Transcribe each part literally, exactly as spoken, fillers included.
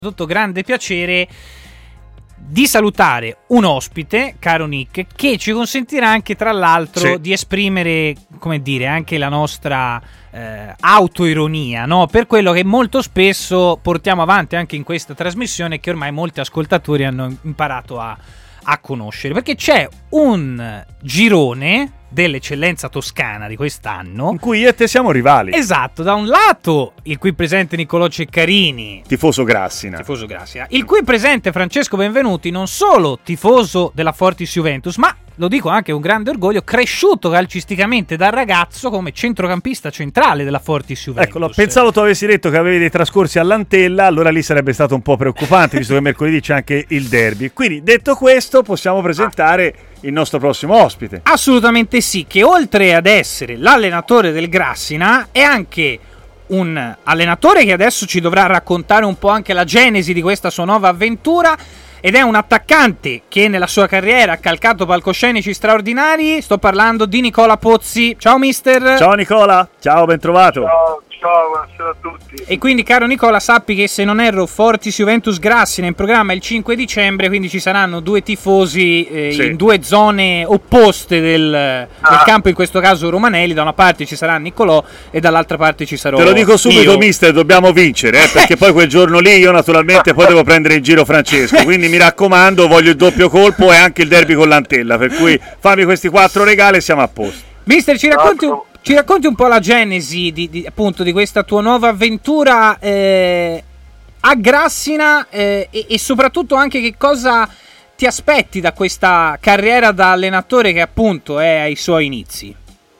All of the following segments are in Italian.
Tutto grande piacere di salutare un ospite, caro Nick, che ci consentirà anche, tra l'altro, sì. di esprimere, come dire, anche la nostra eh, autoironia, no? Per quello che molto spesso portiamo avanti anche in questa trasmissione, che ormai molti ascoltatori hanno imparato a, a conoscere, perché c'è un girone dell'eccellenza toscana di quest'anno in cui io e te siamo rivali. Esatto, da un lato il qui presente Niccolò Ceccarini, tifoso Grassina, tifoso Grassina, il qui presente Francesco Benvenuti, non solo tifoso della Fortis Juventus, ma lo dico anche un grande orgoglio, cresciuto calcisticamente da ragazzo come centrocampista centrale della Fortis Juventus. Eccolo, pensavo tu avessi detto che avevi dei trascorsi all'Antella, allora lì sarebbe stato un po' preoccupante, visto che mercoledì c'è anche il derby. Quindi, detto questo, possiamo presentare il nostro prossimo ospite. Assolutamente sì, che oltre ad essere l'allenatore del Grassina è anche un allenatore che adesso ci dovrà raccontare un po' anche la genesi di questa sua nuova avventura, ed è un attaccante che nella sua carriera ha calcato palcoscenici straordinari. Sto parlando di Nicola Pozzi. Ciao mister. Ciao Nicola, ciao, ben trovato. Ciao, ciao, buonasera a tutti. E quindi, caro Nicola, sappi che, se non erro, Fortis Juventus Grassina in programma il cinque dicembre, quindi ci saranno due tifosi eh, sì. in due zone opposte del, ah. del campo, in questo caso Romanelli. Da una parte ci sarà Niccolò e dall'altra parte ci sarò io. Te lo dico subito, io. mister, dobbiamo vincere, eh, perché poi quel giorno lì io naturalmente poi devo prendere in giro Francesco, quindi mi raccomando, voglio il doppio colpo e anche il derby con l'Antella, per cui fammi questi quattro regali e siamo a posto. Mister, ci racconti un, ci racconti un po' la genesi di, di, appunto di questa tua nuova avventura eh, a Grassina eh, e, e soprattutto anche che cosa ti aspetti da questa carriera da allenatore che appunto è ai suoi inizi.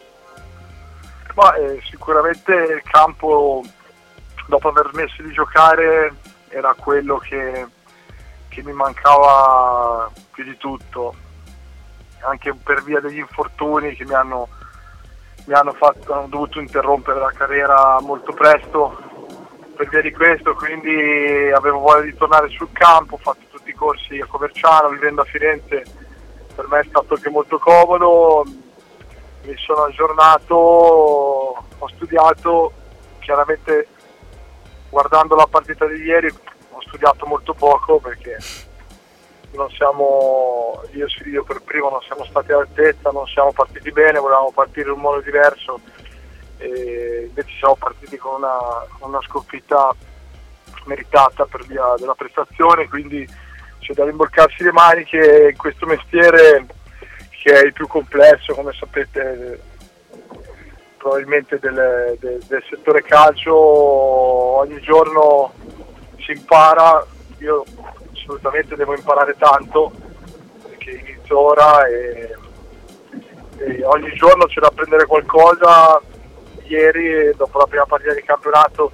Ma, eh, sicuramente il campo, dopo aver smesso di giocare, era quello che, che mi mancava più di tutto, anche per via degli infortuni che mi hanno, mi hanno fatto, hanno dovuto interrompere la carriera molto presto per via di questo, quindi avevo voglia di tornare sul campo. Ho fatto tutti i corsi a Coverciano, vivendo a Firenze per me è stato anche molto comodo, mi sono aggiornato, ho studiato, chiaramente guardando la partita di ieri ho studiato molto poco perché non siamo, io e io per primo non siamo stati all'altezza, non siamo partiti bene, volevamo partire in un modo diverso e invece siamo partiti con una, con una sconfitta meritata per via della prestazione, quindi c'è da rimbolcarsi le maniche in questo mestiere che è il più complesso, come sapete, probabilmente del, del, del settore calcio. Ogni giorno si impara, io assolutamente devo imparare tanto perché inizio ora e, e ogni giorno c'è da apprendere qualcosa. Ieri, dopo la prima partita di campionato,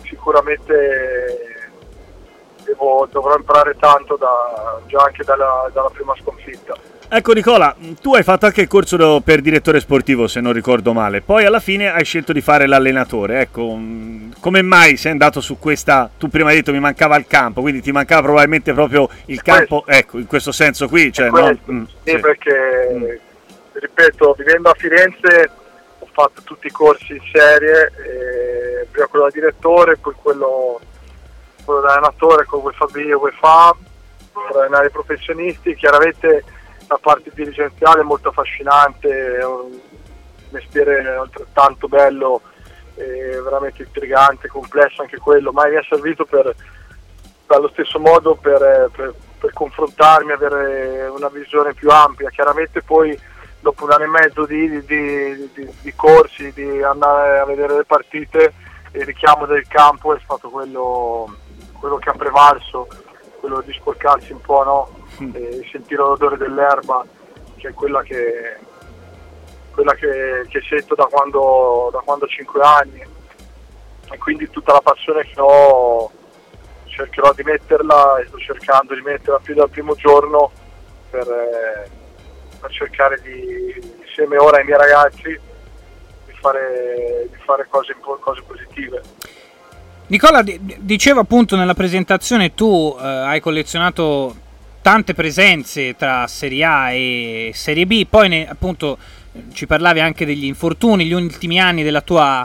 sicuramente devo, dovrò imparare tanto da, già anche dalla, dalla prima sconfitta. Ecco Nicola, tu hai fatto anche il corso per direttore sportivo, se non ricordo male, poi alla fine hai scelto di fare l'allenatore. Ecco, come mai sei andato su questa, tu prima hai detto mi mancava il campo, quindi ti mancava probabilmente proprio il campo, ecco, in questo senso qui, cioè, no? mm, sì, sì, perché, mm. ripeto, vivendo a Firenze ho fatto tutti i corsi in serie, eh, prima quello da direttore, poi quello, quello da allenatore con UEFA B e UEFA, per allenare i professionisti. Chiaramente la parte dirigenziale è molto affascinante, è un mestiere altrettanto bello, è veramente intrigante, complesso anche quello, ma mi è servito per, allo stesso modo per, per, per confrontarmi, avere una visione più ampia. Chiaramente poi dopo un anno e mezzo di, di, di, di corsi, di andare a vedere le partite, il richiamo del campo è stato quello, quello che ha prevalso, quello di sporcarsi un po', no? E sentire l'odore dell'erba, che è quella che quella che, che sento da quando da quando ho cinque anni, e quindi tutta la passione che ho cercherò di metterla e sto cercando di metterla più dal primo giorno per, eh, per cercare di, insieme ora ai miei ragazzi, di fare, di fare cose, cose positive. Nicola, dicevo appunto nella presentazione, tu eh, hai collezionato tante presenze tra Serie A e Serie B, poi ne, appunto ci parlavi anche degli infortuni, gli ultimi anni della tua,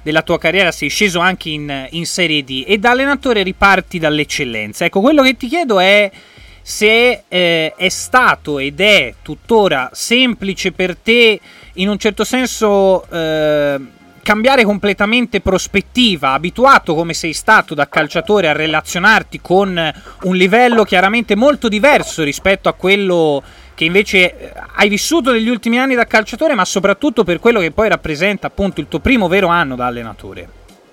della tua carriera sei sceso anche in, in Serie D e da allenatore riparti dall'eccellenza. Ecco, quello che ti chiedo è se eh, è stato ed è tuttora semplice per te in un certo senso eh, cambiare completamente prospettiva, abituato come sei stato da calciatore a relazionarti con un livello chiaramente molto diverso rispetto a quello che invece hai vissuto negli ultimi anni da calciatore, ma soprattutto per quello che poi rappresenta appunto il tuo primo vero anno da allenatore.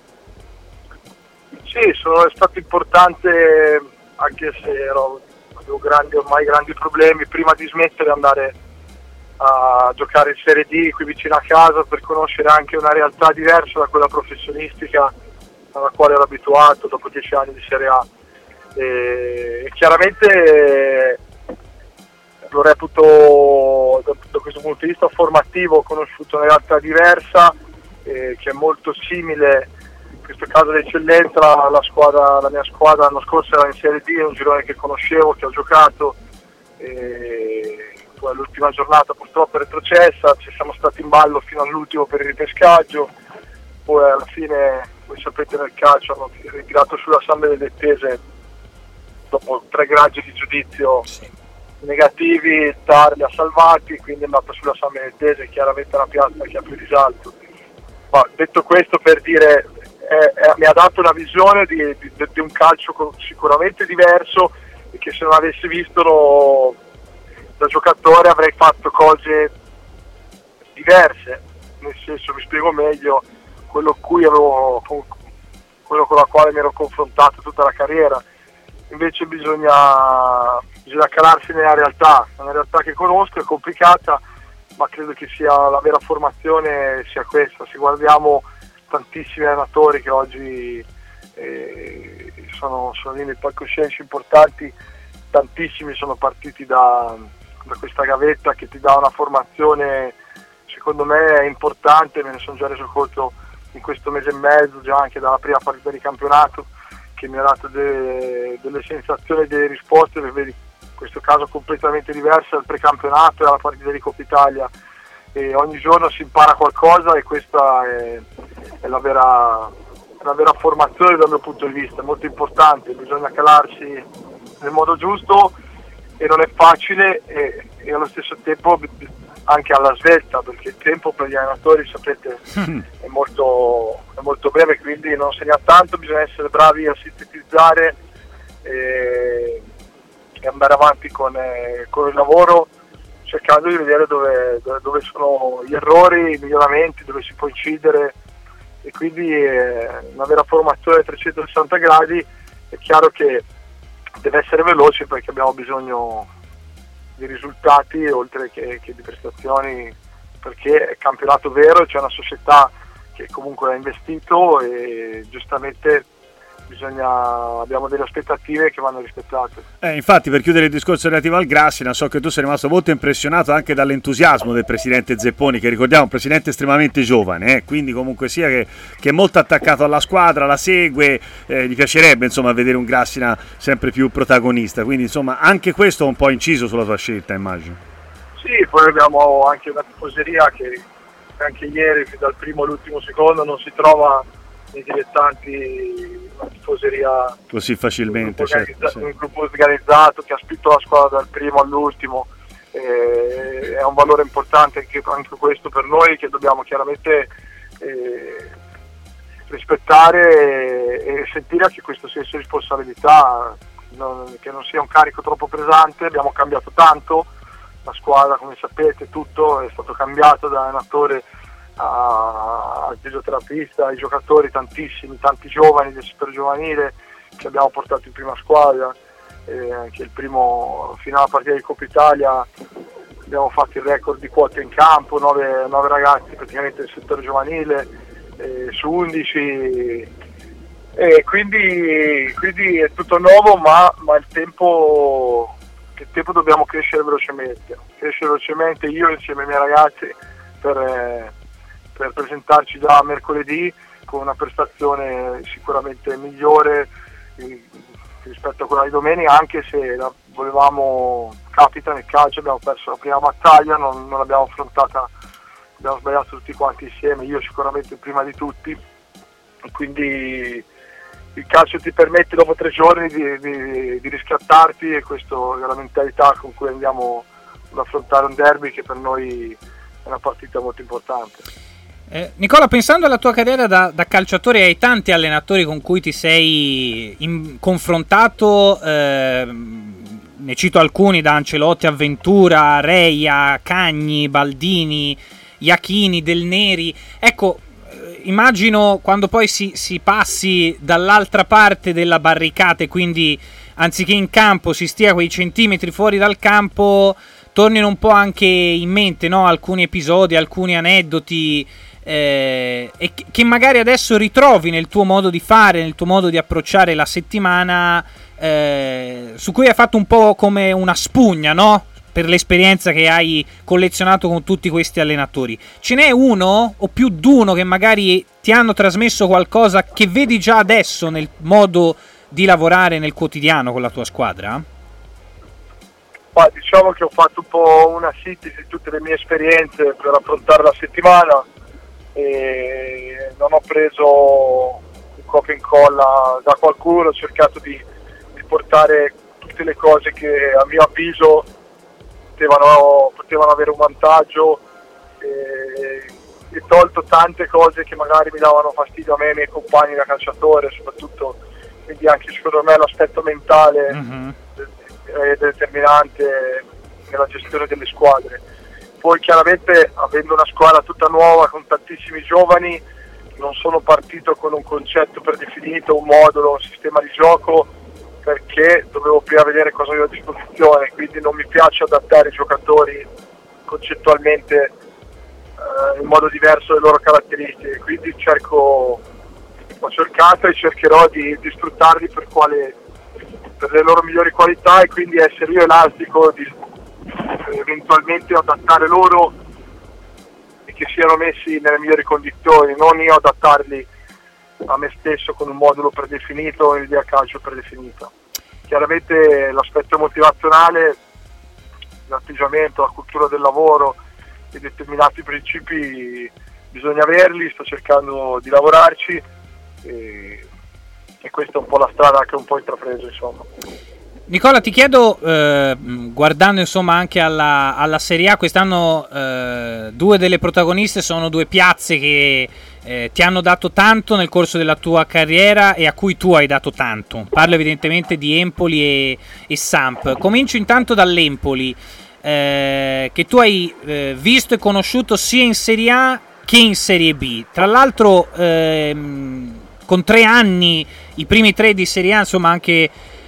Sì, sono, è stato importante, anche se ero, avevo grandi, ormai grandi problemi, prima di smettere di andare a giocare in Serie D qui vicino a casa, per conoscere anche una realtà diversa da quella professionistica alla quale ero abituato dopo dieci anni di Serie A. E, e chiaramente lo reputo da, da questo punto di vista formativo, ho conosciuto una realtà diversa eh, che è molto simile, in questo caso l'eccellenza, la, la, squadra, la mia squadra l'anno scorso era in Serie D, un girone che conoscevo, che ho giocato, e poi all'ultima giornata purtroppo è retrocessa, ci siamo stati in ballo fino all'ultimo per il ripescaggio, poi alla fine, voi sapete, nel calcio hanno ritirato sulla Sambe delle Tese dopo tre gradi di giudizio sì. negativi, il T A R li ha salvati, quindi è andata sulla Sambe delle Tese, chiaramente una piazza che ha più risalto. Ma detto questo, per dire, eh, eh, mi ha dato una visione di, di, di un calcio sicuramente diverso, e che se non avessi visto lo, da giocatore avrei fatto cose diverse, nel senso, mi spiego meglio, quello cui avevo, quello con la quale mi ero confrontato tutta la carriera. Invece bisogna, bisogna calarsi nella realtà, una realtà che conosco, è complicata, ma credo che sia la vera formazione sia questa. Se guardiamo tantissimi allenatori che oggi eh, sono, sono lì nei palcoscenici importanti, tantissimi sono partiti da, da questa gavetta che ti dà una formazione, secondo me, importante. Me ne sono già reso conto in questo mese e mezzo, già anche dalla prima partita di campionato, che mi ha dato de, delle sensazioni e delle risposte, in questo caso completamente diverse dal precampionato e alla partita di Coppa Italia. E ogni giorno si impara qualcosa, e questa è, è la vera, la vera formazione dal mio punto di vista, è molto importante, bisogna calarsi nel modo giusto e non è facile, e, e allo stesso tempo anche alla svelta, perché il tempo per gli allenatori, sapete, è molto, è molto breve, quindi non segna tanto, bisogna essere bravi a sintetizzare e, e andare avanti con, eh, con il lavoro, cercando di vedere dove, dove, dove sono gli errori, i miglioramenti, dove si può incidere, e quindi eh, una vera formazione a trecentosessanta gradi. È chiaro che deve essere veloce, perché abbiamo bisogno di risultati oltre che, che di prestazioni, perché è campionato vero, c'è una società che comunque ha investito e giustamente bisogna, abbiamo delle aspettative che vanno rispettate. Eh, infatti, per chiudere il discorso relativo al Grassina, so che tu sei rimasto molto impressionato anche dall'entusiasmo del presidente Zepponi, che ricordiamo è un presidente estremamente giovane, eh, quindi comunque sia che, che è molto attaccato alla squadra, la segue, eh, gli piacerebbe insomma vedere un Grassina sempre più protagonista, quindi insomma anche questo è un po' inciso sulla tua scelta, immagino. Sì, poi abbiamo anche una tifoseria che anche ieri, dal primo all'ultimo secondo, non si trova nei dilettanti una tifoseria così facilmente, un gruppo, certo, sì. un gruppo organizzato che ha spinto la squadra dal primo all'ultimo, eh, è un valore importante anche, anche questo per noi, che dobbiamo chiaramente eh, rispettare e, e sentire anche questo senso di responsabilità, non, che non sia un carico troppo pesante. Abbiamo cambiato tanto la squadra, come sapete, tutto è stato cambiato da allenatore al fisioterapista, ai giocatori, tantissimi, tanti giovani del super giovanile che abbiamo portato in prima squadra, e anche il primo, fino alla partita di Coppa Italia abbiamo fatto il record di quote in campo, nove ragazzi praticamente del settore giovanile eh, su undici, e quindi, quindi è tutto nuovo, ma, ma il tempo il tempo dobbiamo crescere velocemente crescere velocemente io insieme ai miei ragazzi per eh, per presentarci già mercoledì con una prestazione sicuramente migliore rispetto a quella di domenica, anche se la volevamo, capita nel calcio, abbiamo perso la prima battaglia, non, non l'abbiamo affrontata, abbiamo sbagliato tutti quanti insieme, io sicuramente prima di tutti, quindi il calcio ti permette dopo tre giorni di, di, di riscattarti, e questa è la mentalità con cui andiamo ad affrontare un derby che per noi è una partita molto importante. Eh, Nicola, pensando alla tua carriera da, da calciatore e ai tanti allenatori con cui ti sei in, confrontato, eh, ne cito alcuni, da Ancelotti a Ventura, Reia, Cagni, Baldini, Iachini, Del Neri, ecco, eh, immagino quando poi si, si passi dall'altra parte della barricata e quindi anziché in campo si stia quei centimetri fuori dal campo, tornino un po' anche in mente, no? Alcuni episodi, alcuni aneddoti, eh, e che magari adesso ritrovi nel tuo modo di fare, nel tuo modo di approcciare la settimana, eh, su cui hai fatto un po' come una spugna, no? Per l'esperienza che hai collezionato con tutti questi allenatori. Ce n'è uno o più d'uno che magari ti hanno trasmesso qualcosa che vedi già adesso nel modo di lavorare nel quotidiano con la tua squadra? Ma diciamo che ho fatto un po' una sintesi di tutte le mie esperienze per affrontare la settimana, e non ho preso un copia e incolla da qualcuno, ho cercato di, di portare tutte le cose che a mio avviso potevano, potevano avere un vantaggio, e, e tolto tante cose che magari mi davano fastidio a me e ai miei compagni da calciatore, soprattutto, quindi anche secondo me l'aspetto mentale mm-hmm. è determinante nella gestione delle squadre. Poi chiaramente, avendo una squadra tutta nuova con tantissimi giovani, non sono partito con un concetto predefinito, un modulo, un sistema di gioco, perché dovevo prima vedere cosa avevo a disposizione, quindi non mi piace adattare i giocatori concettualmente eh, in modo diverso alle loro caratteristiche, quindi cerco, ho cercato e cercherò di, di sfruttarli per, quale, per le loro migliori qualità, e quindi essere io elastico di eventualmente adattare loro e che siano messi nelle migliori condizioni, non io adattarli a me stesso con un modulo predefinito o un'idea calcio predefinita. Chiaramente l'aspetto motivazionale, l'atteggiamento, la cultura del lavoro e determinati principi bisogna averli, sto cercando di lavorarci, e, e questa è un po' la strada che ho un po' intrapreso, insomma. Nicola, ti chiedo, eh, guardando insomma anche alla, alla Serie A, quest'anno eh, due delle protagoniste sono due piazze che eh, ti hanno dato tanto nel corso della tua carriera e a cui tu hai dato tanto. Parlo evidentemente di Empoli e, e Samp. Comincio intanto dall'Empoli, eh, che tu hai eh, visto e conosciuto sia in Serie A che in Serie B. Tra l'altro ehm, con tre anni, i primi tre di Serie A, insomma anche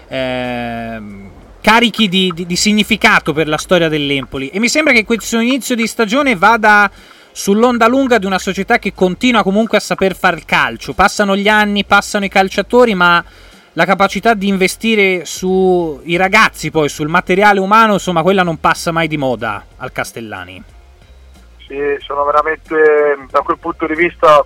Eh, carichi di, di, di significato per la storia dell'Empoli, e mi sembra che questo inizio di stagione vada sull'onda lunga di una società che continua comunque a saper far calcio. Passano gli anni, passano i calciatori, ma la capacità di investire sui ragazzi, poi sul materiale umano, insomma, quella non passa mai di moda al Castellani. Sì, sono veramente, da quel punto di vista,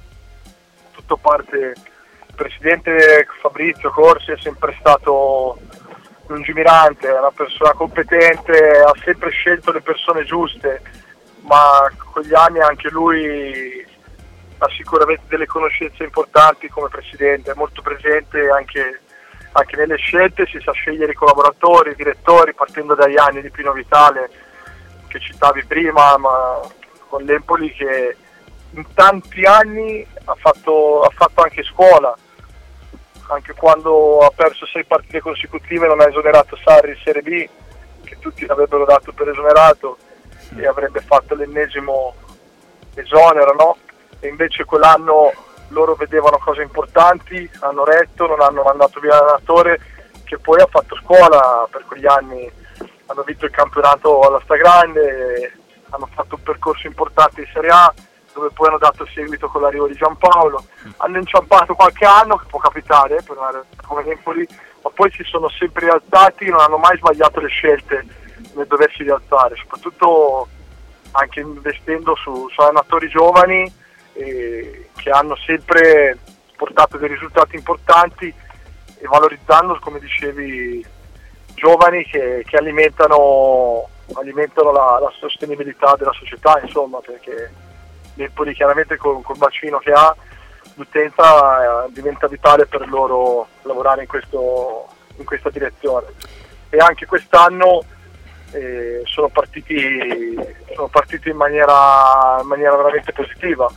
tutto parte. Il presidente Fabrizio Corsi è sempre stato lungimirante, è una persona competente, ha sempre scelto le persone giuste, ma con gli anni anche lui ha sicuramente delle conoscenze importanti come presidente, è molto presente anche, anche nelle scelte, si sa scegliere i collaboratori, i direttori, partendo dagli anni di Pino Vitale che citavi prima, ma con l'Empoli che in tanti anni ha fatto, ha fatto anche scuola. Anche quando ha perso sei partite consecutive non ha esonerato Sarri in Serie B, che tutti l'avrebbero dato per esonerato e avrebbe fatto l'ennesimo esonero, no? E invece quell'anno loro vedevano cose importanti, hanno retto, non hanno mandato via l'allenatore, che poi ha fatto scuola per quegli anni, hanno vinto il campionato alla stragrande, hanno fatto un percorso importante in Serie A, dove poi hanno dato seguito con l'arrivo di Giampaolo, hanno inciampato qualche anno, che può capitare per una come Empoli, ma poi si sono sempre rialzati, non hanno mai sbagliato le scelte nel doversi rialzare, soprattutto anche investendo su, su allenatori giovani eh, che hanno sempre portato dei risultati importanti e valorizzando, come dicevi, giovani che, che alimentano, alimentano la, la sostenibilità della società, insomma, perché l'Empoli chiaramente col, col bacino che ha l'utenza eh, diventa vitale per loro lavorare in, questo, in questa direzione. E anche quest'anno eh, sono partiti sono partiti in maniera, in maniera veramente positiva,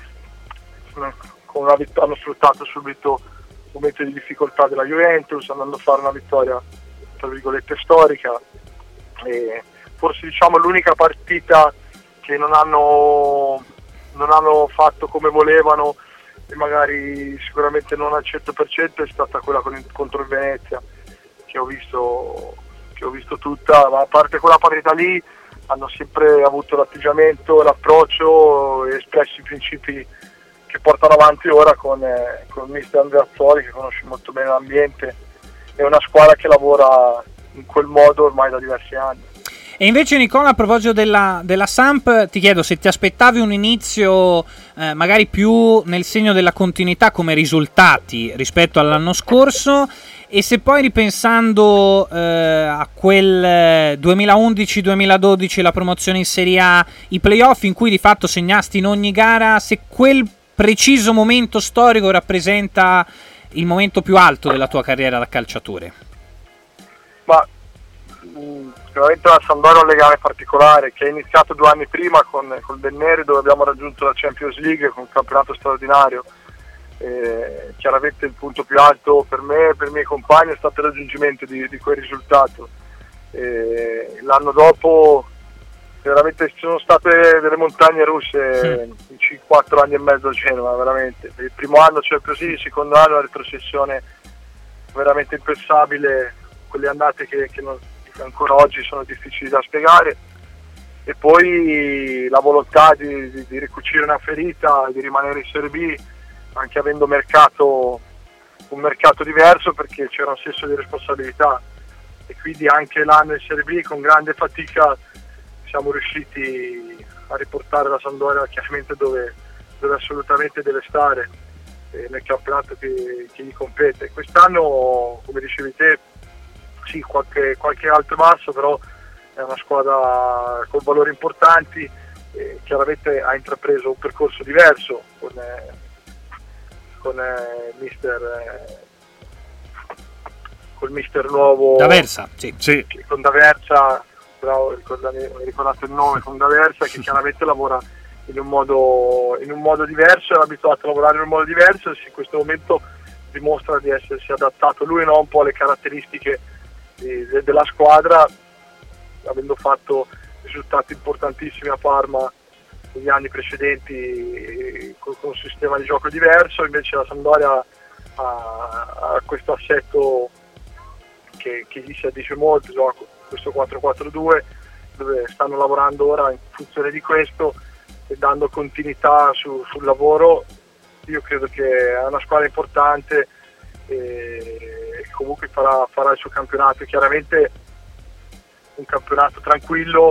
con una vitt- hanno sfruttato subito un momento di difficoltà della Juventus, andando a fare una vittoria tra virgolette storica, e forse diciamo l'unica partita che non hanno non hanno fatto come volevano e magari sicuramente non al cento per cento è stata quella con il, contro il Venezia, che ho visto che ho visto tutta, ma a parte quella partita lì hanno sempre avuto l'atteggiamento, l'approccio e espresso i principi che portano avanti ora con, eh, con il mister Andreazzoli, che conosce molto bene l'ambiente. È una squadra che lavora in quel modo ormai da diversi anni. E invece, Nicola, a proposito della, della Samp, ti chiedo se ti aspettavi un inizio eh, magari più nel segno della continuità come risultati rispetto all'anno scorso, e se poi, ripensando eh, a quel duemilaundici duemiladodici, la promozione in Serie A, i playoff in cui di fatto segnasti in ogni gara, se quel preciso momento storico rappresenta il momento più alto della tua carriera da calciatore. Ma mh, sicuramente la Sampdoria è un legame particolare che è iniziato due anni prima con, con il Benneri, dove abbiamo raggiunto la Champions League con un campionato straordinario. Eh, chiaramente il punto più alto per me e per i miei compagni è stato il raggiungimento di, di quel risultato. Eh, l'anno dopo veramente ci sono state delle montagne russe sì. In quattro anni e mezzo a Genova, veramente. Il primo anno c'è così, il secondo anno la retrocessione veramente impensabile, quelle andate che, che, non, che ancora oggi sono difficili da spiegare, e poi la volontà di, di, di ricucire una ferita, di rimanere in Serie B, anche avendo mercato un mercato diverso, perché c'era un senso di responsabilità, e quindi anche l'anno in Serie B con grande fatica siamo riusciti a riportare la Sampdoria chiaramente dove, dove assolutamente deve stare, eh, nel campionato che, che gli compete. Quest'anno, come dicevi te, sì, qualche, qualche alto basso, però è una squadra con valori importanti, eh, chiaramente ha intrapreso un percorso diverso con, eh, con eh, mister eh, col mister nuovo D'Aversa, sì. Sì. Con D'Aversa, bravo, ricordami, ho ricordato il nome, con D'Aversa, che chiaramente lavora in un modo in un modo diverso, è abituato a lavorare in un modo diverso, e in questo momento dimostra di essersi adattato lui, no, un po' alle caratteristiche di, de, della squadra, avendo fatto risultati importantissimi a Parma negli anni precedenti con, con un sistema di gioco diverso. Invece la Sampdoria ha, ha questo assetto che, che gli si addice molto, gioco, questo quattro quattro due, dove stanno lavorando ora in funzione di questo e dando continuità su, sul lavoro. Io credo che è una squadra importante e comunque farà, farà il suo campionato, chiaramente un campionato tranquillo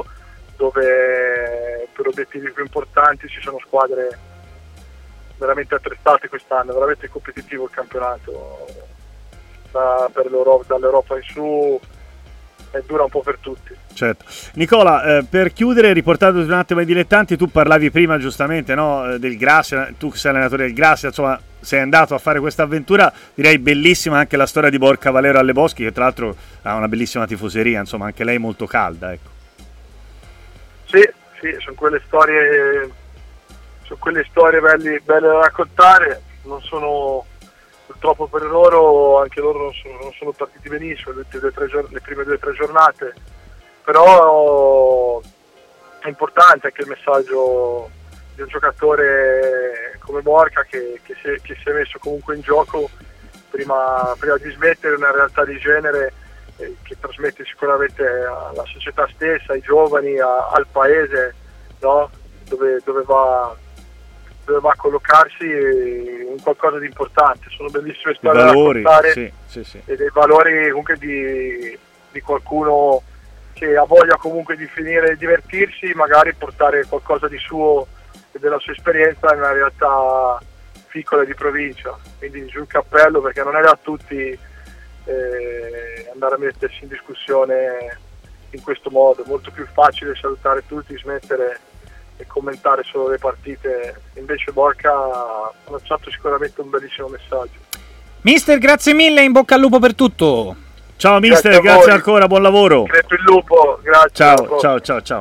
dove per obiettivi più importanti ci sono squadre veramente attrezzate quest'anno, veramente competitivo il campionato, da, per l'Europa, dall'Europa in su è dura un po' per tutti. Certo. Nicola, eh, per chiudere, riportando un attimo ai dilettanti, tu parlavi prima giustamente, no, del Grassia, tu sei allenatore del Grassia, insomma sei andato a fare questa avventura, direi bellissima anche la storia di Borca Valero alle Boschi, che tra l'altro ha una bellissima tifoseria, insomma anche lei molto calda, ecco. Sì, sì, sono quelle storie sono quelle storie belli, belle da raccontare, non sono purtroppo per loro, anche loro non sono, non sono partiti benissimo le, due, tre, le prime due o tre giornate, però è importante anche il messaggio di un giocatore come Borca che, che, si, è, che si è messo comunque in gioco prima, prima di smettere una realtà di genere, eh, che trasmette sicuramente alla società stessa, ai giovani, a, al paese, no? dove, dove va dove va a collocarsi in qualcosa di importante. Sono bellissime storie valori, da raccontare, sì, sì, sì. E dei valori comunque di, di qualcuno che ha voglia comunque di finire e divertirsi, magari portare qualcosa di suo e della sua esperienza in una realtà piccola di provincia. Quindi giù il cappello, perché non è da tutti eh, andare a mettersi in discussione in questo modo. È molto più facile salutare tutti, smettere e commentare solo le partite. Invece Borca ha lanciato sicuramente un bellissimo messaggio. Mister, grazie mille, in bocca al lupo per tutto. Ciao mister, grazie, grazie ancora, buon lavoro. Crepi il lupo, grazie. Ciao, ciao, ciao, ciao.